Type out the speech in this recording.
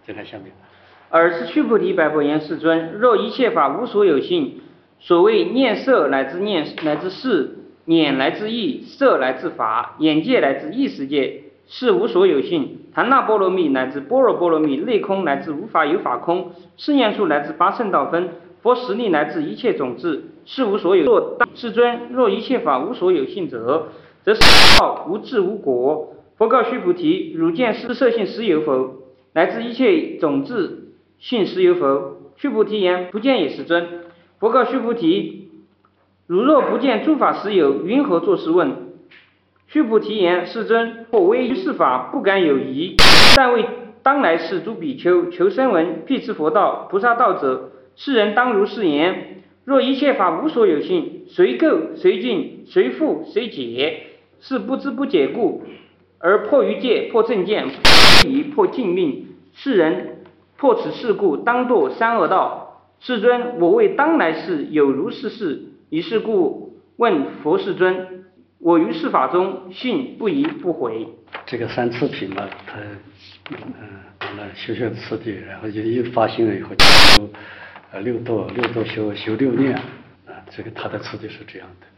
再看下面。 尔时须菩提白佛言：世尊，若一切法无所有性，所谓念色乃至事，念来自意，色来自法，眼界来自意识界，是无所有性。檀那波罗蜜乃至般若波罗蜜，内空乃至无法有法空，是念处乃至八圣道分，佛实力乃至一切种智，是无所有。世尊，若一切法无所有性者，则是道无智无果。佛告须菩提：汝见是色性实有否？乃至一切种智性实有否？须菩提言：不见也，世尊。佛告须菩提：汝若不见诸法实有，云何作是问？须菩提言：世尊，我唯于是法不敢有疑，但为当来世诸比丘求声闻、辟支佛道、菩萨道者，世人当如是言：若一切法无所有性，随垢随净，随复随解，是不知不解故，而破于戒，破正见，破净命。世人破此事故，当堕三恶道。世尊，我为当来世有如是事，以是故问佛世尊：我于是法中信不疑不悔。 这个三次品嘛，他完了修次第，然后就一发心了以后就修六度修六念啊，这个他的次第是这样的。